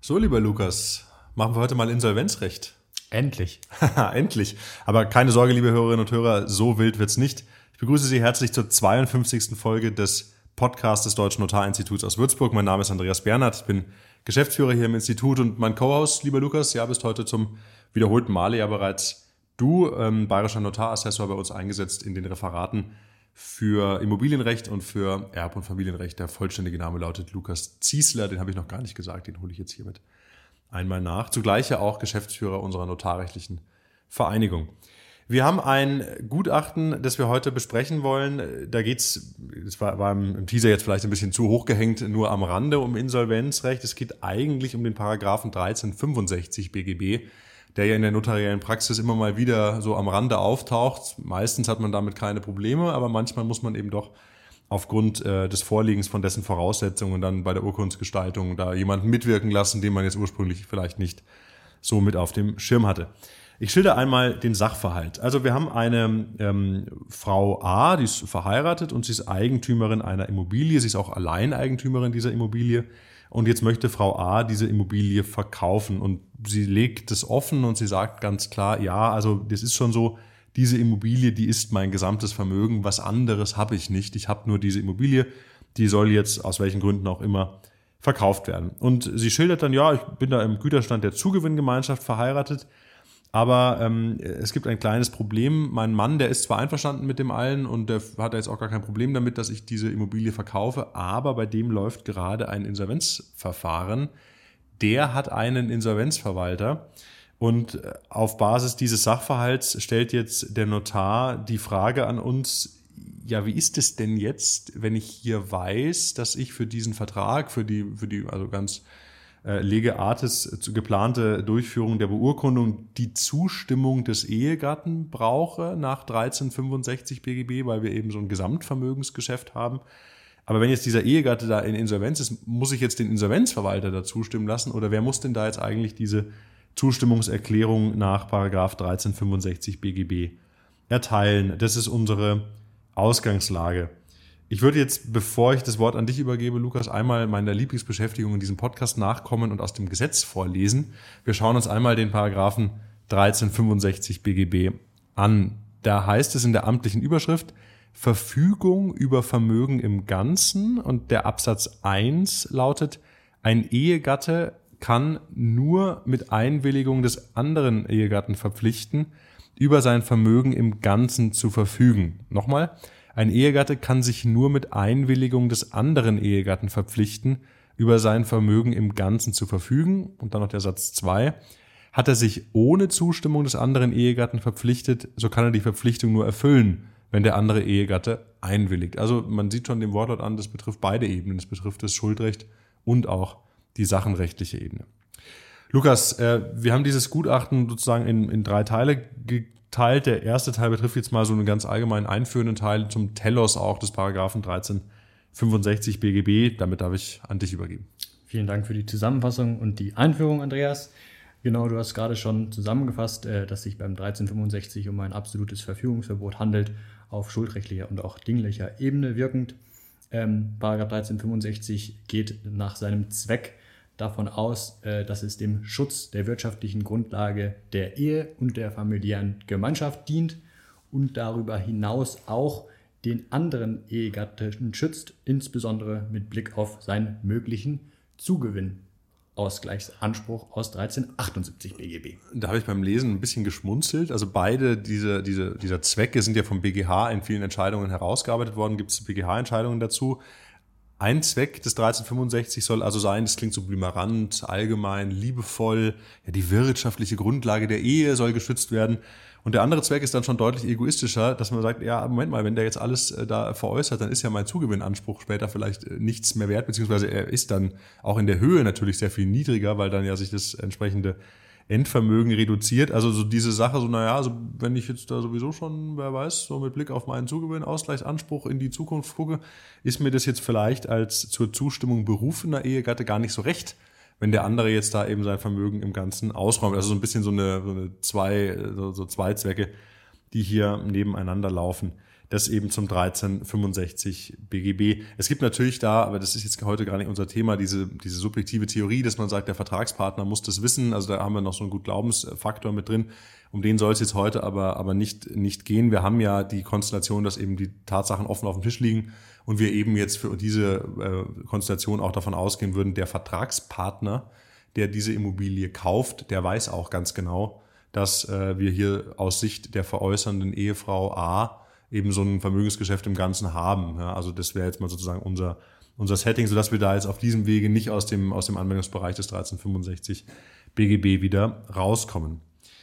So, lieber Lukas, machen wir heute mal Insolvenzrecht. Endlich. Endlich. Aber keine Sorge, liebe Hörerinnen und Hörer, so wild wird's nicht. Ich begrüße Sie herzlich zur 52. Folge des Podcasts des Deutschen Notarinstituts aus Würzburg. Mein Name ist Andreas Bernhard, ich bin Geschäftsführer hier im Institut und mein Co-Host, lieber Lukas, bist heute zum wiederholten Male bereits du, bayerischer Notarassessor, bei uns eingesetzt in den Referaten für Immobilienrecht und für Erb- und Familienrecht. Der vollständige Name lautet Lukas Ziesler, den habe ich noch gar nicht gesagt, den hole ich jetzt hiermit einmal nach. Zugleich auch Geschäftsführer unserer notarrechtlichen Vereinigung. Wir haben ein Gutachten, das wir heute besprechen wollen. Da geht's, das war im Teaser jetzt vielleicht ein bisschen zu hoch gehängt, nur am Rande um Insolvenzrecht. Es geht eigentlich um den Paragraphen 1365 BGB, der ja in der notariellen Praxis immer mal wieder so am Rande auftaucht. Meistens hat man damit keine Probleme, aber manchmal muss man eben doch aufgrund des Vorliegens von dessen Voraussetzungen dann bei der Urkundsgestaltung da jemanden mitwirken lassen, den man jetzt ursprünglich vielleicht nicht so mit auf dem Schirm hatte. Ich schilder einmal den Sachverhalt. Also wir haben eine Frau A, die ist verheiratet und sie ist Eigentümerin einer Immobilie. Sie ist auch Alleineigentümerin dieser Immobilie. Und jetzt möchte Frau A diese Immobilie verkaufen. Und sie legt es offen und sie sagt ganz klar, ja, also das ist schon so, diese Immobilie, die ist mein gesamtes Vermögen. Was anderes habe ich nicht. Ich habe nur diese Immobilie. Die soll jetzt aus welchen Gründen auch immer verkauft werden. Und sie schildert dann, ja, ich bin da im Güterstand der Zugewinngemeinschaft verheiratet. Aber es gibt ein kleines Problem. Mein Mann, der ist zwar einverstanden mit dem allen und der hat jetzt auch gar kein Problem damit, dass ich diese Immobilie verkaufe, aber bei dem läuft gerade ein Insolvenzverfahren. Der hat einen Insolvenzverwalter und auf Basis dieses Sachverhalts stellt jetzt der Notar die Frage an uns, ja, wie ist es denn jetzt, wenn ich hier weiß, dass ich für diesen Vertrag, für die also ganz lege artis geplante Durchführung der Beurkundung die Zustimmung des Ehegatten brauche nach 1365 BGB, weil wir eben so ein Gesamtvermögensgeschäft haben. Aber wenn jetzt dieser Ehegatte da in Insolvenz ist, muss ich jetzt den Insolvenzverwalter da zustimmen lassen oder wer muss denn da jetzt eigentlich diese Zustimmungserklärung nach Paragraph 1365 BGB erteilen? Das ist unsere Ausgangslage. Ich würde jetzt, bevor ich das Wort an dich übergebe, Lukas, einmal meiner Lieblingsbeschäftigung in diesem Podcast nachkommen und aus dem Gesetz vorlesen. Wir schauen uns einmal den Paragraphen 1365 BGB an. Da heißt es in der amtlichen Überschrift Verfügung über Vermögen im Ganzen und der Absatz 1 lautet, ein Ehegatte kann nur mit Einwilligung des anderen Ehegatten verpflichten, über sein Vermögen im Ganzen zu verfügen. Nochmal. Ein Ehegatte kann sich nur mit Einwilligung des anderen Ehegatten verpflichten, über sein Vermögen im Ganzen zu verfügen. Und dann noch der Satz 2. Hat er sich ohne Zustimmung des anderen Ehegatten verpflichtet, so kann er die Verpflichtung nur erfüllen, wenn der andere Ehegatte einwilligt. Also man sieht schon dem Wortlaut an, das betrifft beide Ebenen. Das betrifft das Schuldrecht und auch die sachenrechtliche Ebene. Lukas, wir haben dieses Gutachten sozusagen in 3 Teile geteilt. Der erste Teil betrifft jetzt mal so einen ganz allgemeinen einführenden Teil zum Telos auch des Paragraphen 1365 BGB. Damit darf ich an dich übergeben. Vielen Dank für die Zusammenfassung und die Einführung, Andreas. Genau, du hast gerade schon zusammengefasst, dass sich beim 1365 um ein absolutes Verfügungsverbot handelt, auf schuldrechtlicher und auch dinglicher Ebene wirkend. Paragraph 1365 geht nach seinem Zweck davon aus, dass es dem Schutz der wirtschaftlichen Grundlage der Ehe und der familiären Gemeinschaft dient und darüber hinaus auch den anderen Ehegatten schützt, insbesondere mit Blick auf seinen möglichen Zugewinnausgleichsanspruch aus 1378 BGB. Da habe ich beim Lesen ein bisschen geschmunzelt. Also beide dieser Zwecke sind ja vom BGH in vielen Entscheidungen herausgearbeitet worden. Gibt es BGH-Entscheidungen dazu? Ein Zweck des 1365 soll also sein, das klingt so blümerant, allgemein, liebevoll, ja, die wirtschaftliche Grundlage der Ehe soll geschützt werden. Und der andere Zweck ist dann schon deutlich egoistischer, dass man sagt, ja, Moment mal, wenn der jetzt alles da veräußert, dann ist ja mein Zugewinnanspruch später vielleicht nichts mehr wert, beziehungsweise er ist dann auch in der Höhe natürlich sehr viel niedriger, weil dann ja sich das entsprechende Endvermögen reduziert. Also so diese Sache, so naja, also wenn ich jetzt da sowieso schon, wer weiß, so mit Blick auf meinen Zugewinnausgleichsanspruch in die Zukunft gucke, ist mir das jetzt vielleicht als zur Zustimmung berufener Ehegatte gar nicht so recht, wenn der andere jetzt da eben sein Vermögen im Ganzen ausräumt. Also so ein bisschen so zwei Zwecke, die hier nebeneinander laufen. das eben zum 1365 BGB. Es gibt natürlich da, aber das ist jetzt heute gar nicht unser Thema, diese subjektive Theorie, dass man sagt, der Vertragspartner muss das wissen. Also da haben wir noch so einen Gut-Glaubens-Faktor mit drin. Um den soll es jetzt heute aber nicht gehen. Wir haben ja die Konstellation, dass eben die Tatsachen offen auf dem Tisch liegen und wir eben jetzt für diese Konstellation auch davon ausgehen würden, der Vertragspartner, der diese Immobilie kauft, der weiß auch ganz genau, dass wir hier aus Sicht der veräußernden Ehefrau A eben so ein Vermögensgeschäft im Ganzen haben. Ja, also das wäre jetzt mal sozusagen unser Setting, sodass wir da jetzt auf diesem Wege nicht aus dem Anwendungsbereich des 1365 BGB wieder rauskommen.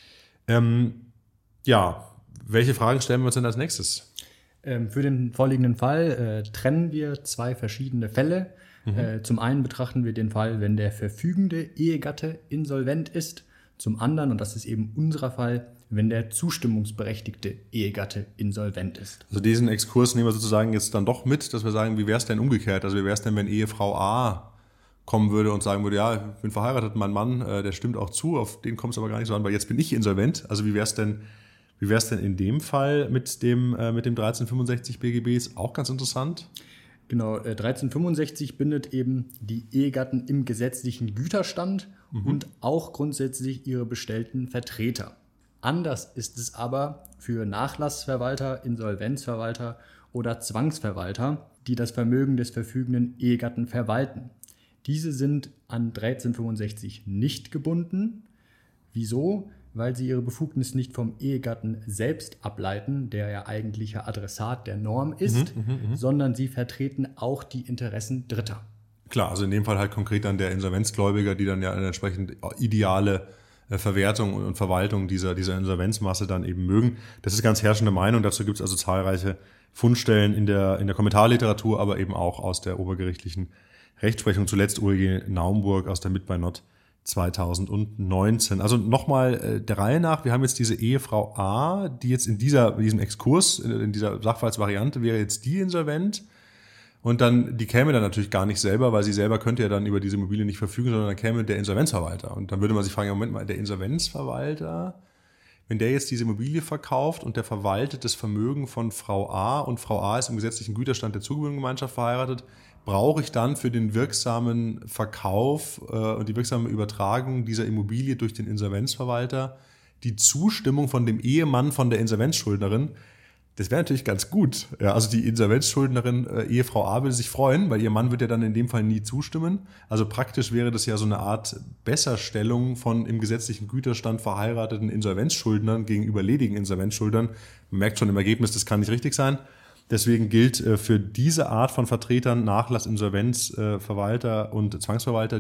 Welche Fragen stellen wir uns denn als nächstes? Für den vorliegenden Fall trennen wir zwei verschiedene Fälle. Zum einen betrachten wir den Fall, wenn der verfügende Ehegatte insolvent ist. Zum anderen, und das ist eben unser Fall, wenn der zustimmungsberechtigte Ehegatte insolvent ist. Also diesen Exkurs nehmen wir sozusagen jetzt dann doch mit, dass wir sagen, wie wäre es denn umgekehrt? Also wie wäre es denn, wenn Ehefrau A kommen würde und sagen würde, ja, ich bin verheiratet, mein Mann, der stimmt auch zu, auf den kommt es aber gar nicht so an, weil jetzt bin ich insolvent. Also wie wäre es denn in dem Fall mit dem 1365 BGB? Ist auch ganz interessant. Genau, 1365 bindet eben die Ehegatten im gesetzlichen Güterstand und auch grundsätzlich ihre bestellten Vertreter. Anders ist es aber für Nachlassverwalter, Insolvenzverwalter oder Zwangsverwalter, die das Vermögen des verfügenden Ehegatten verwalten. Diese sind an 1365 nicht gebunden. Wieso? Weil sie ihre Befugnis nicht vom Ehegatten selbst ableiten, der ja eigentlicher Adressat der Norm ist, sondern sie vertreten auch die Interessen Dritter. Klar, also in dem Fall halt konkret dann der Insolvenzgläubiger, die dann ja eine entsprechend ideale Verwertung und Verwaltung dieser Insolvenzmasse dann eben mögen. Das ist ganz herrschende Meinung. Dazu gibt es also zahlreiche Fundstellen in der Kommentarliteratur, aber eben auch aus der obergerichtlichen Rechtsprechung. Zuletzt Ulrike Naumburg aus der Mit bei Not 2019. Also nochmal der Reihe nach, wir haben jetzt diese Ehefrau A, die jetzt in diesem Exkurs, in dieser Sachverhaltsvariante wäre jetzt die insolvent und dann, die käme dann natürlich gar nicht selber, weil sie selber könnte ja dann über diese Immobilie nicht verfügen, sondern dann käme der Insolvenzverwalter. Und dann würde man sich fragen, ja, Moment mal, der Insolvenzverwalter, wenn der jetzt diese Immobilie verkauft und der verwaltet das Vermögen von Frau A und Frau A ist im gesetzlichen Güterstand der Zugewöhnungsgemeinschaft verheiratet, brauche ich dann für den wirksamen Verkauf und die wirksame Übertragung dieser Immobilie durch den Insolvenzverwalter die Zustimmung von dem Ehemann von der Insolvenzschuldnerin. Das wäre natürlich ganz gut. Ja, also die Insolvenzschuldnerin, Ehefrau A, würde sich freuen, weil ihr Mann wird ja dann in dem Fall nie zustimmen. Also praktisch wäre das ja so eine Art Besserstellung von im gesetzlichen Güterstand verheirateten Insolvenzschuldnern gegenüber ledigen Insolvenzschuldnern. Man merkt schon im Ergebnis, das kann nicht richtig sein. Deswegen gilt für diese Art von Vertretern Nachlass, Insolvenzverwalter und Zwangsverwalter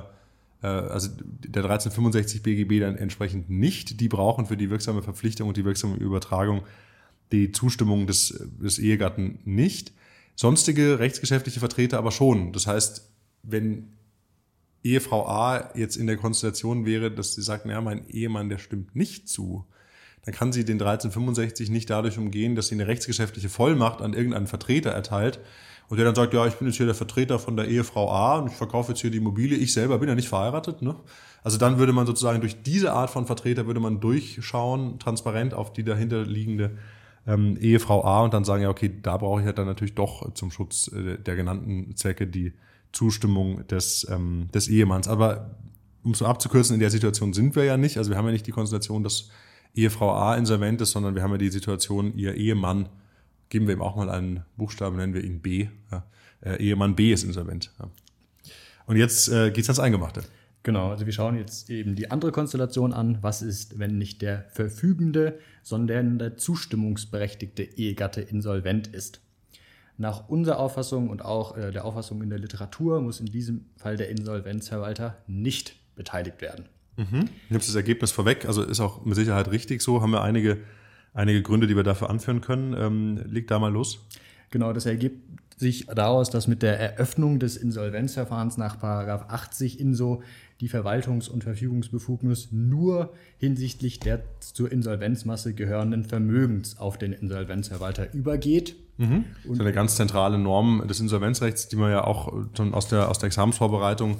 also der 1365 BGB dann entsprechend nicht. Die brauchen für die wirksame Verpflichtung und die wirksame Übertragung die Zustimmung des Ehegatten nicht. Sonstige rechtsgeschäftliche Vertreter aber schon. Das heißt, wenn Ehefrau A jetzt in der Konstellation wäre, dass sie sagt, naja, mein Ehemann, der stimmt nicht zu, dann kann sie den 1365 nicht dadurch umgehen, dass sie eine rechtsgeschäftliche Vollmacht an irgendeinen Vertreter erteilt und der dann sagt, ja, ich bin jetzt hier der Vertreter von der Ehefrau A und ich verkaufe jetzt hier die Immobilie, ich selber bin ja nicht verheiratet. Ne? Also dann würde man sozusagen durch diese Art von Vertreter würde man durchschauen, transparent auf die dahinterliegende Ehefrau A und dann sagen, ja, okay, da brauche ich ja dann natürlich doch zum Schutz der genannten Zwecke die Zustimmung des Ehemanns. Aber um es so abzukürzen, in der Situation sind wir ja nicht. Also wir haben ja nicht die Konstellation, dass Ehefrau A insolvent ist, sondern wir haben ja die Situation, ihr Ehemann, geben wir ihm auch mal einen Buchstaben, nennen wir ihn B. Ja, Ehemann B ist insolvent. Ja. Und jetzt geht's ans Eingemachte. Genau, also wir schauen jetzt eben die andere Konstellation an. Was ist, wenn nicht der verfügende, sondern der zustimmungsberechtigte Ehegatte insolvent ist? Nach unserer Auffassung und auch der Auffassung in der Literatur muss in diesem Fall der Insolvenzverwalter nicht beteiligt werden. Nimmst das Ergebnis vorweg, also ist auch mit Sicherheit richtig so, haben wir einige Gründe, die wir dafür anführen können. Leg da mal los. Genau, das ergibt sich daraus, dass mit der Eröffnung des Insolvenzverfahrens nach § 80 InSo die Verwaltungs- und Verfügungsbefugnis nur hinsichtlich der zur Insolvenzmasse gehörenden Vermögens auf den Insolvenzverwalter übergeht. Und das ist eine ganz zentrale Norm des Insolvenzrechts, die man ja auch schon aus der Examensvorbereitung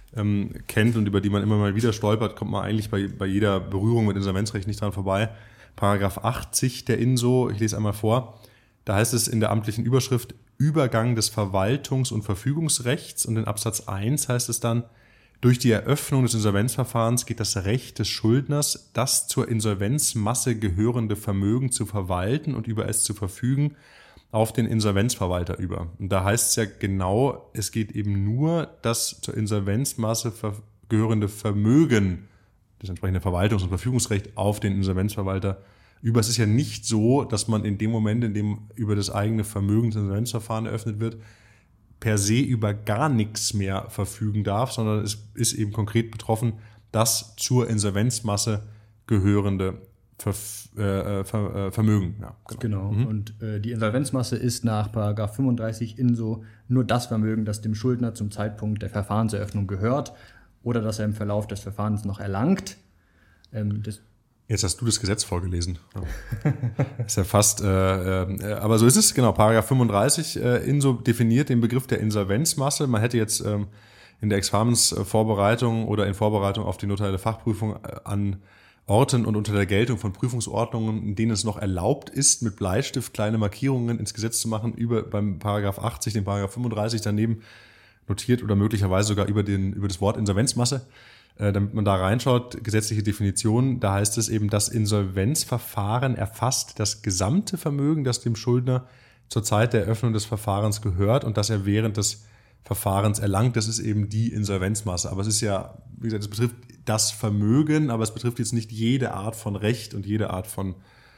kennt und über die man immer mal wieder stolpert, kommt man eigentlich bei jeder Berührung mit Insolvenzrecht nicht dran vorbei. § 80 der InSo, ich lese einmal vor. Da heißt es in der amtlichen Überschrift Übergang des Verwaltungs- und Verfügungsrechts und in Absatz 1 heißt es dann, durch die Eröffnung des Insolvenzverfahrens geht das Recht des Schuldners, das zur Insolvenzmasse gehörende Vermögen zu verwalten und über es zu verfügen, auf den Insolvenzverwalter über. Und da heißt es ja genau, es geht eben nur das zur Insolvenzmasse gehörende Vermögen, das entsprechende Verwaltungs- und Verfügungsrecht auf den Insolvenzverwalter über. Es ist ja nicht so, dass man in dem Moment, in dem über das eigene Vermögensinsolvenzverfahren eröffnet wird, per se über gar nichts mehr verfügen darf, sondern es ist eben konkret betroffen, das zur Insolvenzmasse gehörende Vermögen. Ja, genau. Und die Insolvenzmasse ist nach § 35 InSO nur das Vermögen, das dem Schuldner zum Zeitpunkt der Verfahrenseröffnung gehört oder das er im Verlauf des Verfahrens noch erlangt. Jetzt hast du das Gesetz vorgelesen. Ist ja fast, aber so ist es, genau. § 35 InSO definiert den Begriff der Insolvenzmasse. Man hätte jetzt in der Examensvorbereitung oder in Vorbereitung auf die notarielle Fachprüfung an Orten und unter der Geltung von Prüfungsordnungen, in denen es noch erlaubt ist, mit Bleistift kleine Markierungen ins Gesetz zu machen, beim § 80, den § 35 daneben notiert oder möglicherweise sogar über das Wort Insolvenzmasse. Damit man da reinschaut, gesetzliche Definition, da heißt es eben, das Insolvenzverfahren erfasst das gesamte Vermögen, das dem Schuldner zur Zeit der Eröffnung des Verfahrens gehört und das er während des Verfahrens erlangt. Das ist eben die Insolvenzmasse. Aber es ist ja, wie gesagt, es betrifft das Vermögen, aber es betrifft jetzt nicht jede Art von Recht und jede Art von,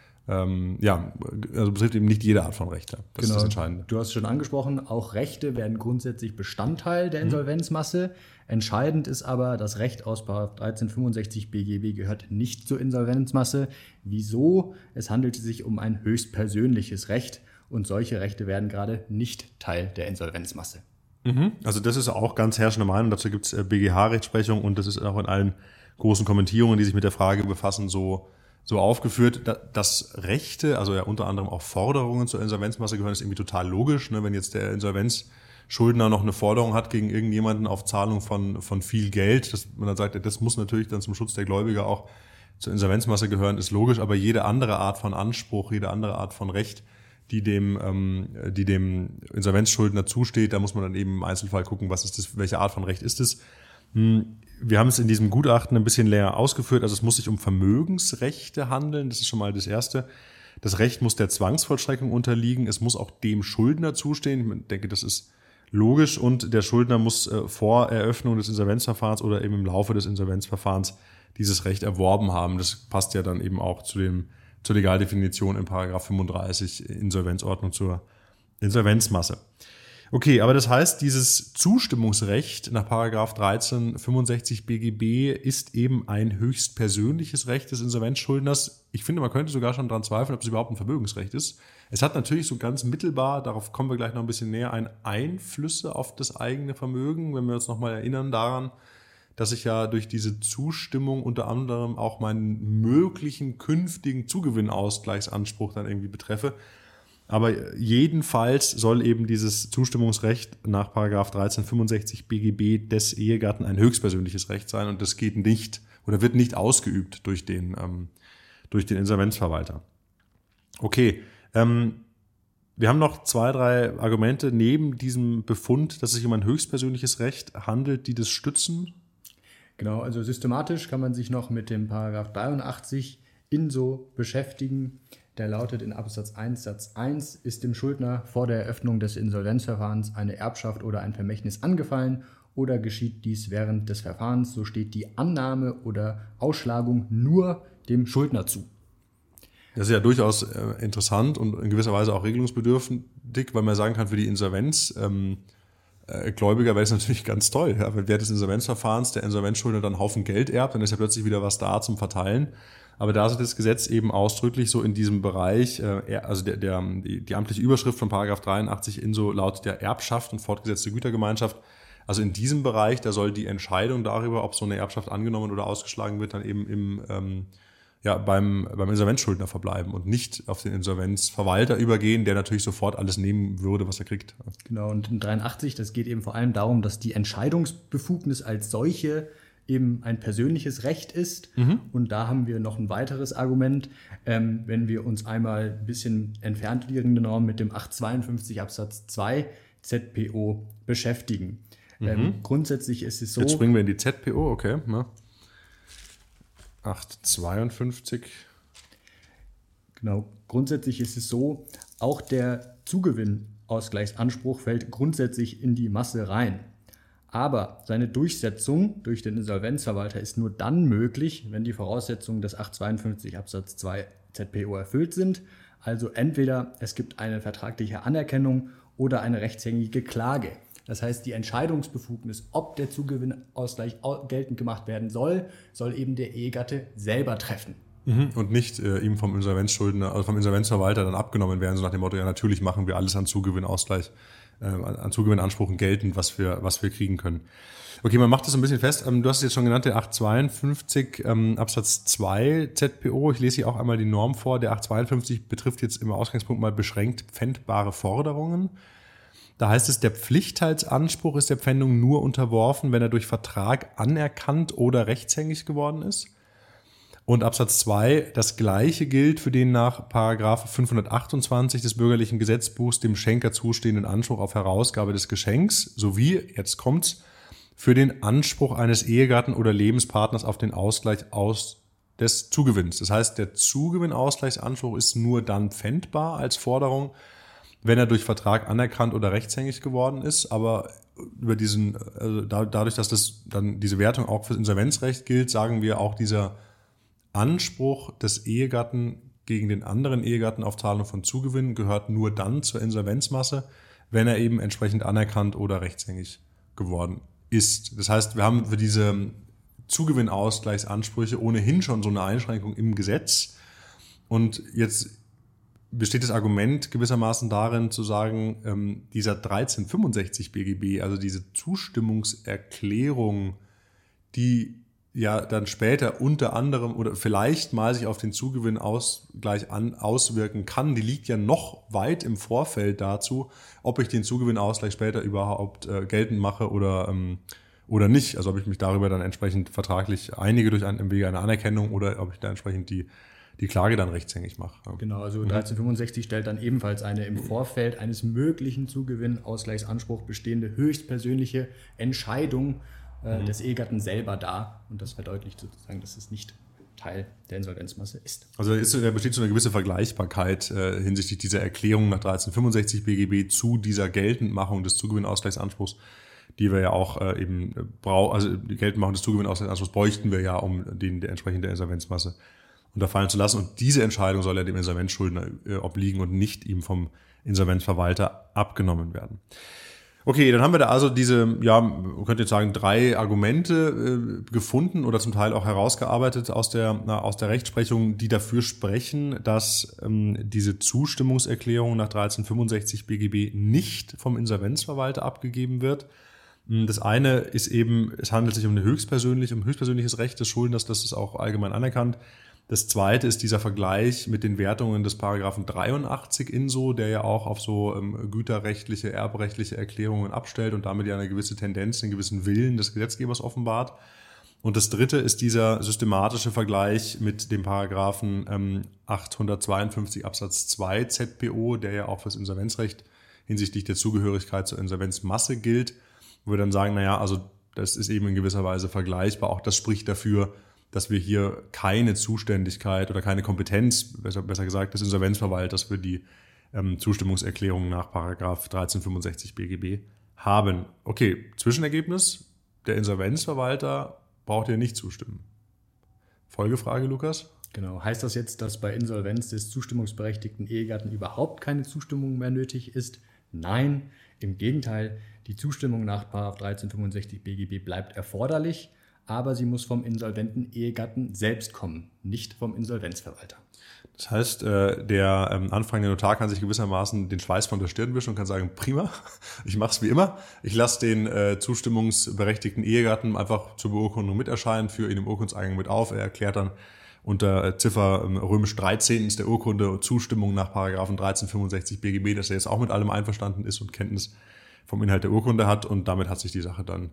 also betrifft eben nicht jede Art von Recht. Das ist das Entscheidende. Du hast es schon angesprochen, auch Rechte werden grundsätzlich Bestandteil der Insolvenzmasse. Entscheidend ist aber, das Recht aus § 1365 BGB gehört nicht zur Insolvenzmasse. Wieso? Es handelt sich um ein höchstpersönliches Recht und solche Rechte werden gerade nicht Teil der Insolvenzmasse. Also das ist auch ganz herrschende Meinung. Dazu gibt es BGH-Rechtsprechung und das ist auch in allen großen Kommentierungen, die sich mit der Frage befassen, so aufgeführt, dass Rechte, also ja unter anderem auch Forderungen zur Insolvenzmasse gehören, ist irgendwie total logisch. Ne? Wenn jetzt der Insolvenzschuldner noch eine Forderung hat gegen irgendjemanden auf Zahlung von viel Geld, dass man dann sagt, das muss natürlich dann zum Schutz der Gläubiger auch zur Insolvenzmasse gehören, ist logisch. Aber jede andere Art von Anspruch, jede andere Art von Recht, die dem Insolvenzschuldner zusteht, da muss man dann eben im Einzelfall gucken, was ist das, welche Art von Recht ist es. Wir haben es in diesem Gutachten ein bisschen länger ausgeführt. Also es muss sich um Vermögensrechte handeln. Das ist schon mal das Erste. Das Recht muss der Zwangsvollstreckung unterliegen. Es muss auch dem Schuldner zustehen. Ich denke, das ist logisch. Und der Schuldner muss vor Eröffnung des Insolvenzverfahrens oder eben im Laufe des Insolvenzverfahrens dieses Recht erworben haben. Das passt ja dann eben auch zur Legaldefinition in § 35 Insolvenzordnung zur Insolvenzmasse. Okay, aber das heißt, dieses Zustimmungsrecht nach § 1365 BGB ist eben ein höchst persönliches Recht des Insolvenzschuldners. Ich finde, man könnte sogar schon daran zweifeln, ob es überhaupt ein Vermögensrecht ist. Es hat natürlich so ganz mittelbar, darauf kommen wir gleich noch ein bisschen näher ein, Einflüsse auf das eigene Vermögen, wenn wir uns nochmal erinnern daran, dass ich ja durch diese Zustimmung unter anderem auch meinen möglichen künftigen Zugewinnausgleichsanspruch dann irgendwie betreffe. Aber jedenfalls soll eben dieses Zustimmungsrecht nach § 1365 BGB des Ehegatten ein höchstpersönliches Recht sein und das geht nicht oder wird nicht ausgeübt durch den Insolvenzverwalter. Okay, wir haben noch 2, 3 Argumente neben diesem Befund, dass es sich um ein höchstpersönliches Recht handelt, die das stützen. Genau, also systematisch kann man sich noch mit dem § 83 InSO beschäftigen. Der lautet in Absatz 1 Satz 1, ist dem Schuldner vor der Eröffnung des Insolvenzverfahrens eine Erbschaft oder ein Vermächtnis angefallen oder geschieht dies während des Verfahrens, so steht die Annahme oder Ausschlagung nur dem Schuldner zu. Das ist ja durchaus interessant und in gewisser Weise auch regelungsbedürftig, weil man sagen kann, für die Insolvenzgläubiger wäre es natürlich ganz toll. Ja, wenn während des Insolvenzverfahrens der Insolvenzschuldner dann einen Haufen Geld erbt, dann ist ja plötzlich wieder was da zum Verteilen. Aber da ist das Gesetz eben ausdrücklich so in diesem Bereich, also die amtliche Überschrift von § 83 InSO lautet ja Erbschaft und fortgesetzte Gütergemeinschaft. Also in diesem Bereich, da soll die Entscheidung darüber, ob so eine Erbschaft angenommen oder ausgeschlagen wird, dann eben beim Insolvenzschuldner verbleiben und nicht auf den Insolvenzverwalter übergehen, der natürlich sofort alles nehmen würde, was er kriegt. Genau, und in 83, das geht eben vor allem darum, dass die Entscheidungsbefugnis als solche eben ein persönliches Recht ist. Und da haben wir noch ein weiteres Argument, wenn wir uns einmal ein bisschen entfernt liegende Norm mit dem 852 Absatz 2 ZPO beschäftigen. Grundsätzlich ist es so... Jetzt springen wir in die ZPO, okay. Ne? 852. Genau, grundsätzlich ist es so, auch der Zugewinnausgleichsanspruch fällt grundsätzlich in die Masse rein. Aber seine Durchsetzung durch den Insolvenzverwalter ist nur dann möglich, wenn die Voraussetzungen des 852 Absatz 2 ZPO erfüllt sind. Also entweder es gibt eine vertragliche Anerkennung oder eine rechtshängige Klage. Das heißt, die Entscheidungsbefugnis, ob der Zugewinnausgleich geltend gemacht werden soll, soll eben der Ehegatte selber treffen. Und nicht ihm vom Insolvenzschuldner, also vom Insolvenzverwalter dann abgenommen werden, so nach dem Motto, ja, natürlich machen wir alles an Zugewinnausgleich, an Zugewinnansprüchen geltend, was wir kriegen können. Okay, man macht das ein bisschen fest. Du hast es jetzt schon genannt, der 852 Absatz 2 ZPO. Ich lese hier auch einmal die Norm vor. Der 852 betrifft jetzt im Ausgangspunkt mal beschränkt pfändbare Forderungen. Da heißt es, der Pflichtteilsanspruch ist der Pfändung nur unterworfen, wenn er durch Vertrag anerkannt oder rechtshängig geworden ist. Und Absatz 2, das Gleiche gilt für den nach § 528 des Bürgerlichen Gesetzbuchs dem Schenker zustehenden Anspruch auf Herausgabe des Geschenks sowie, jetzt kommt's, für den Anspruch eines Ehegatten oder Lebenspartners auf den Ausgleich des Zugewinns. Das heißt, der Zugewinnausgleichsanspruch ist nur dann pfändbar als Forderung, wenn er durch Vertrag anerkannt oder rechtshängig geworden ist. Aber über dadurch, dass das dann diese Wertung auch fürs Insolvenzrecht gilt, sagen wir auch, dieser Anspruch des Ehegatten gegen den anderen Ehegatten auf Zahlung von Zugewinn gehört nur dann zur Insolvenzmasse, wenn er eben entsprechend anerkannt oder rechtshängig geworden ist. Das heißt, wir haben für diese Zugewinnausgleichsansprüche ohnehin schon so eine Einschränkung im Gesetz. Und jetzt besteht das Argument gewissermaßen darin zu sagen, dieser 1365 BGB, also diese Zustimmungserklärung, die ja dann später unter anderem oder vielleicht mal sich auf den Zugewinnausgleich auswirken kann, die liegt ja noch weit im Vorfeld dazu, ob ich den Zugewinnausgleich später überhaupt geltend mache oder nicht. Also ob ich mich darüber dann entsprechend vertraglich einige im Wege einer Anerkennung oder ob ich da entsprechend die Klage dann rechtshängig mache. Genau, also 1365 stellt dann ebenfalls eine im Vorfeld eines möglichen Zugewinnausgleichsanspruchs bestehende höchstpersönliche Entscheidung des Ehegatten selber dar. Und das verdeutlicht sozusagen, dass es nicht Teil der Insolvenzmasse ist. Also da besteht so eine gewisse Vergleichbarkeit hinsichtlich dieser Erklärung nach 1365 BGB zu dieser Geltendmachung des Zugewinnausgleichsanspruchs, die wir ja auch die Geltendmachung des Zugewinnausgleichsanspruchs bräuchten wir ja, um die entsprechende Insolvenzmasse unterfallen zu lassen. Und diese Entscheidung soll ja dem Insolvenzschuldner obliegen und nicht ihm vom Insolvenzverwalter abgenommen werden. Okay, dann haben wir da also diese, man könnte jetzt sagen, 3 Argumente gefunden oder zum Teil auch herausgearbeitet aus der Rechtsprechung, die dafür sprechen, dass diese Zustimmungserklärung nach 1365 BGB nicht vom Insolvenzverwalter abgegeben wird. Das eine ist eben, es handelt sich um höchstpersönliches Recht des Schuldners, das ist auch allgemein anerkannt. Das zweite ist dieser Vergleich mit den Wertungen des Paragraphen 83 INSO, der ja auch auf so güterrechtliche, erbrechtliche Erklärungen abstellt und damit ja eine gewisse Tendenz, einen gewissen Willen des Gesetzgebers offenbart. Und das dritte ist dieser systematische Vergleich mit dem Paragraphen 852 Absatz 2 ZPO, der ja auch fürs Insolvenzrecht hinsichtlich der Zugehörigkeit zur Insolvenzmasse gilt, wo wir dann sagen, also das ist eben in gewisser Weise vergleichbar. Auch das spricht dafür, dass wir hier keine Zuständigkeit oder keine Kompetenz, besser gesagt, des Insolvenzverwalters für die Zustimmungserklärung nach Paragraph 1365 BGB haben. Okay, Zwischenergebnis, der Insolvenzverwalter braucht hier nicht zustimmen. Folgefrage, Lukas? Genau, heißt das jetzt, dass bei Insolvenz des zustimmungsberechtigten Ehegatten überhaupt keine Zustimmung mehr nötig ist? Nein, im Gegenteil, die Zustimmung nach Paragraph 1365 BGB bleibt erforderlich, aber sie muss vom insolventen Ehegatten selbst kommen, nicht vom Insolvenzverwalter. Das heißt, der anfragende Notar kann sich gewissermaßen den Schweiß von der Stirn wischen und kann sagen, prima, ich mache es wie immer. Ich lasse den zustimmungsberechtigten Ehegatten einfach zur Beurkundung mit erscheinen, führe ihn im Urkundseingang mit auf. Er erklärt dann unter Ziffer römisch 13 der Urkunde Zustimmung nach Paragraphen 1365 BGB, dass er jetzt auch mit allem einverstanden ist und Kenntnis vom Inhalt der Urkunde hat. Und damit hat sich die Sache dann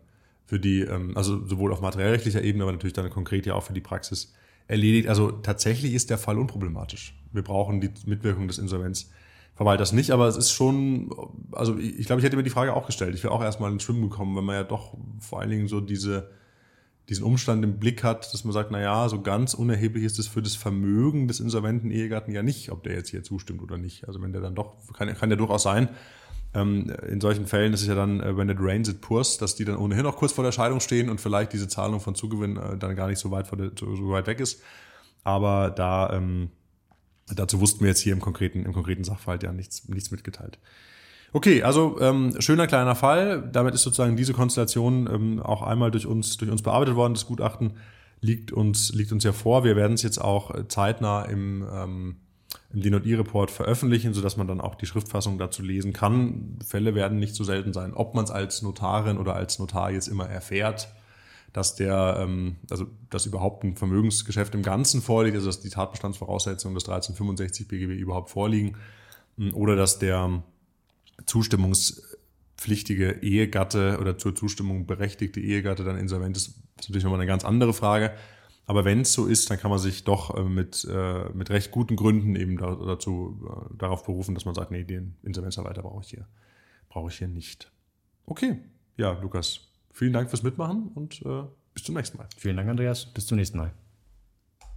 also sowohl auf materiellrechtlicher Ebene, aber natürlich dann konkret ja auch für die Praxis erledigt. Also tatsächlich ist der Fall unproblematisch. Wir brauchen die Mitwirkung des Insolvenzverwalters nicht, aber es ist schon, also ich glaube, ich hätte mir die Frage auch gestellt. Ich wäre auch erstmal ins Schwimmen gekommen, wenn man ja doch vor allen Dingen so diesen Umstand im Blick hat, dass man sagt, naja, so ganz unerheblich ist es für das Vermögen des insolventen Ehegatten ja nicht, ob der jetzt hier zustimmt oder nicht. Also wenn der dann doch, kann ja durchaus sein. In solchen Fällen ist es ja dann, when it rains it pours, dass die dann ohnehin noch kurz vor der Scheidung stehen und vielleicht diese Zahlung von Zugewinn dann gar nicht so weit weg ist. Aber dazu wussten wir jetzt hier im konkreten Sachverhalt ja nichts mitgeteilt. Okay, also schöner kleiner Fall. Damit ist sozusagen diese Konstellation auch einmal durch uns bearbeitet worden. Das Gutachten liegt uns ja vor. Wir werden es jetzt auch zeitnah im D&I-Report veröffentlichen, sodass man dann auch die Schriftfassung dazu lesen kann. Fälle werden nicht so selten sein, ob man es als Notarin oder als Notar jetzt immer erfährt, dass dass überhaupt ein Vermögensgeschäft im Ganzen vorliegt, also dass die Tatbestandsvoraussetzungen des 1365 BGB überhaupt vorliegen, oder dass der zustimmungspflichtige Ehegatte oder zur Zustimmung berechtigte Ehegatte dann insolvent ist natürlich nochmal eine ganz andere Frage. Aber wenn es so ist, dann kann man sich doch mit recht guten Gründen eben darauf berufen, dass man sagt, nee, den Insolvenzverwalter brauche ich hier nicht. Okay, ja, Lukas, vielen Dank fürs Mitmachen und bis zum nächsten Mal. Vielen Dank, Andreas. Bis zum nächsten Mal.